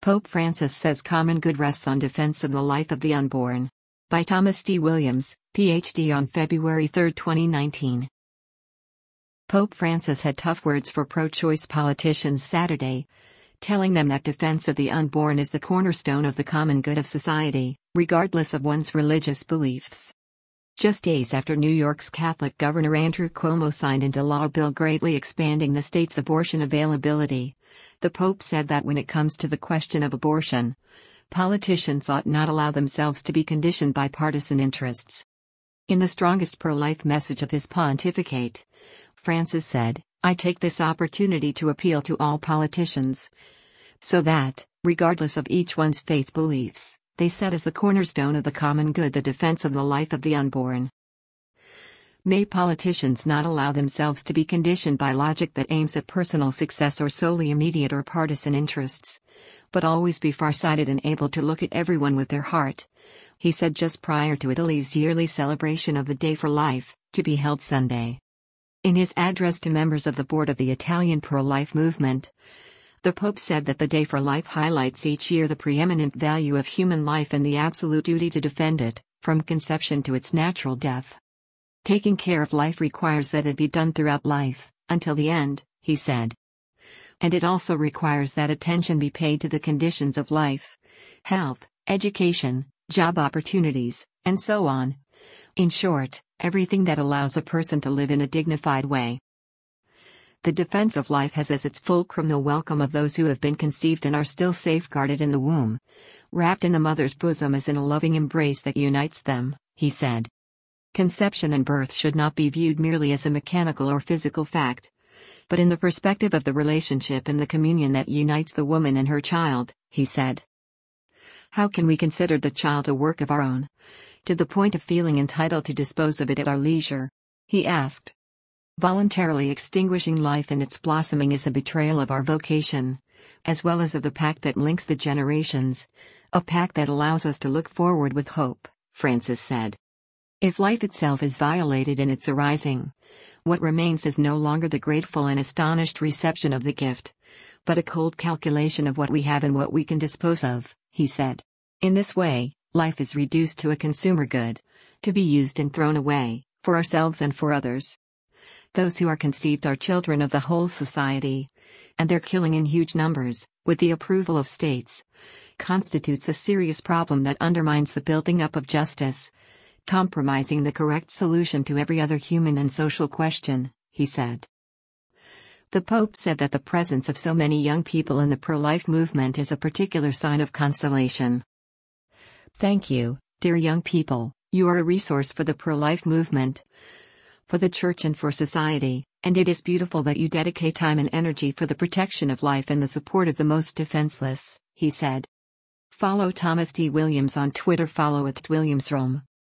Pope Francis says common good rests on defense of the life of the unborn. By Thomas D. Williams, Ph.D. on February 3, 2019. Pope Francis had tough words for pro-choice politicians Saturday, telling them that defense of the unborn is the cornerstone of the common good of society, regardless of one's religious beliefs. Just days after New York's Catholic Governor Andrew Cuomo signed into law a bill greatly expanding the state's abortion availability, the Pope said that when it comes to the question of abortion, politicians ought not allow themselves to be conditioned by partisan interests. In the strongest pro-life message of his pontificate, Francis said, "I take this opportunity to appeal to all politicians, so that, regardless of each one's faith beliefs, they set as the cornerstone of the common good the defense of the life of the unborn. May politicians not allow themselves to be conditioned by logic that aims at personal success or solely immediate or partisan interests, but always be far-sighted and able to look at everyone with their heart," he said just prior to Italy's yearly celebration of the Day for Life, to be held Sunday. In his address to members of the board of the Italian pro-life movement, the Pope said that the Day for Life highlights each year the preeminent value of human life and the absolute duty to defend it, from conception to its natural death. Taking care of life requires that it be done throughout life, until the end, he said. And it also requires that attention be paid to the conditions of life, health, education, job opportunities, and so on. In short, everything that allows a person to live in a dignified way. The defense of life has as its fulcrum the welcome of those who have been conceived and are still safeguarded in the womb, wrapped in the mother's bosom as in a loving embrace that unites them, he said. Conception and birth should not be viewed merely as a mechanical or physical fact, but in the perspective of the relationship and the communion that unites the woman and her child, he said. How can we consider the child a work of our own, to the point of feeling entitled to dispose of it at our leisure? He asked. Voluntarily extinguishing life in its blossoming is a betrayal of our vocation, as well as of the pact that links the generations, a pact that allows us to look forward with hope, Francis said. If life itself is violated in its arising, what remains is no longer the grateful and astonished reception of the gift, but a cold calculation of what we have and what we can dispose of, he said. In this way, life is reduced to a consumer good, to be used and thrown away, for ourselves and for others. Those who are conceived are children of the whole society, and their killing in huge numbers, with the approval of states, constitutes a serious problem that undermines the building up of justice, compromising the correct solution to every other human and social question, he said. The Pope said that the presence of so many young people in the pro-life movement is a particular sign of consolation. Thank you, dear young people, you are a resource for the pro-life movement, for the Church and for society, and it is beautiful that you dedicate time and energy for the protection of life and the support of the most defenseless, he said. Follow Thomas D. Williams on Twitter. Follow @WilliamsRome.